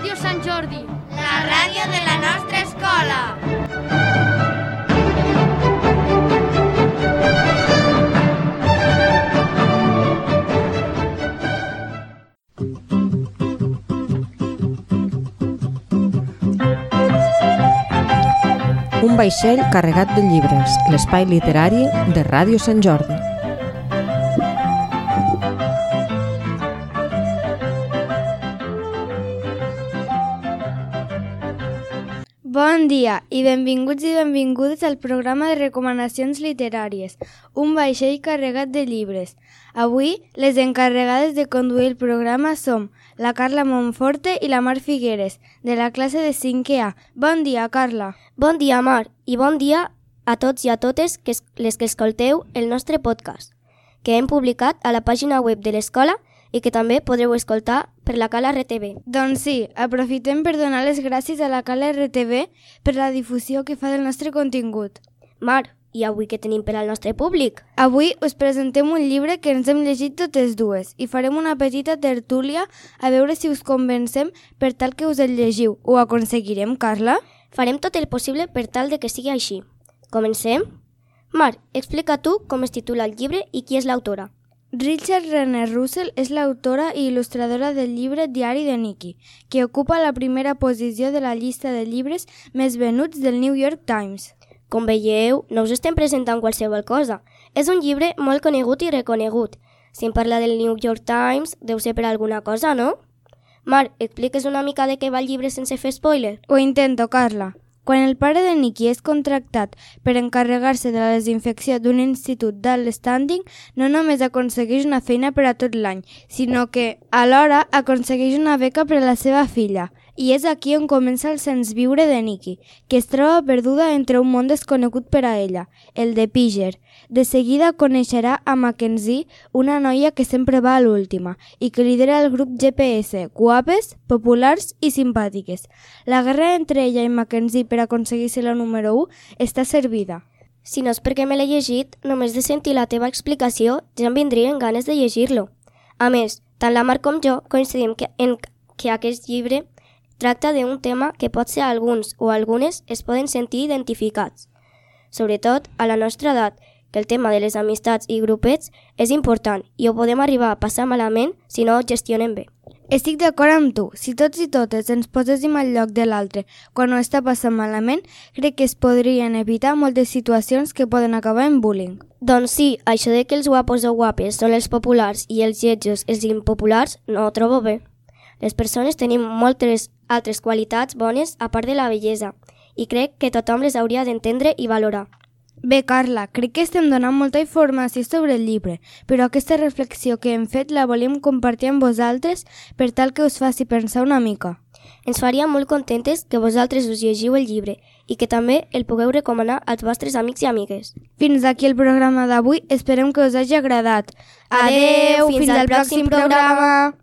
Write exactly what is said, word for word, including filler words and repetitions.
Ràdio Sant Jordi, la ràdio de la nostra escola. Un vaixell carregat de llibres, l'espai literari de Ràdio Sant Jordi. Bon dia i benvinguts i benvingudes al programa de recomanacions literàries, un vaixell carregat de llibres. Avui, les encarregades de conduir el programa som la Carla Monforte i la Mar Figueres, de la classe de cinquè A. Bon dia, Carla. Bon dia, Mar, i bon dia a tots i a totes que es, les que escolteu el nostre podcast, que hem publicat a la pàgina web de l'escola i que també podreu escoltar per la Cala R T V. Doncs sí, aprofitem per donar les gràcies a la Cala R T V per la difusió que fa del nostre contingut. Mar, i avui què tenim per al nostre públic? Avui us presentem un llibre que ens hem llegit totes dues i farem una petita tertúlia a veure si us convencem per tal que us el llegiu. Ho aconseguirem, Carla? Farem tot el possible per tal de que sigui així. Comencem? Mar, explica tu com es titula el llibre i qui és l'autora. Richard Renner Russell és l'autora i il·lustradora del llibre Diari de Nicky, que ocupa la primera posició de la llista de llibres més venuts del New York Times. Com veieu, no us estem presentant qualsevol cosa. És un llibre molt conegut i reconegut. Si em parla del New York Times, deu ser per alguna cosa, no? Mar, expliques una mica de què va el llibre sense fer spoiler? Ho intento, Carla. Quan el pare de Nicky és contractat per encarregar-se de la desinfecció d'un institut d'alt standing, no només aconsegueix una feina per a tot l'any, sinó que, alhora, aconsegueix una beca per a la seva filla. I és aquí on comença el sens viure de Nicky, que es troba perduda entre un món desconegut per a ella, el de Píger. De seguida coneixerà a Mackenzie, una noia que sempre va a l'última i que lidera el grup G P S, guapes, populars i simpàtiques. La guerra entre ella i Mackenzie per aconseguir-se la número u està servida. Si no és perquè me l'he llegit, només de sentir la teva explicació ja em vindrien ganes de llegir-lo. A més, tant la Mar com jo coincidim que, en que aquest llibre tracta d'un tema que potser alguns o algunes es poden sentir identificats. Sobretot a la nostra edat, que el tema de les amistats i grupets és important i ho podem arribar a passar malament si no ho gestionem bé. Estic d'acord amb tu. Si tots i totes ens poséssim al lloc de l'altre quan ho està passant malament, crec que es podrien evitar moltes situacions que poden acabar en bullying. Doncs sí, això de que els guapos o guapes són els populars i els lletjos els impopulars no ho trobo bé. Les persones tenim moltes altres qualitats bones a part de la bellesa i crec que tothom les hauria d'entendre i valorar. Bé, Carla, crec que estem donant molta informació sobre el llibre, però aquesta reflexió que hem fet la volem compartir amb vosaltres per tal que us faci pensar una mica. Ens faria molt contentes que vosaltres us llegiu el llibre i que també el pugueu recomanar als vostres amics i amigues. Fins aquí el programa d'avui, esperem que us hagi agradat. Adeu, fins, fins al pròxim programa!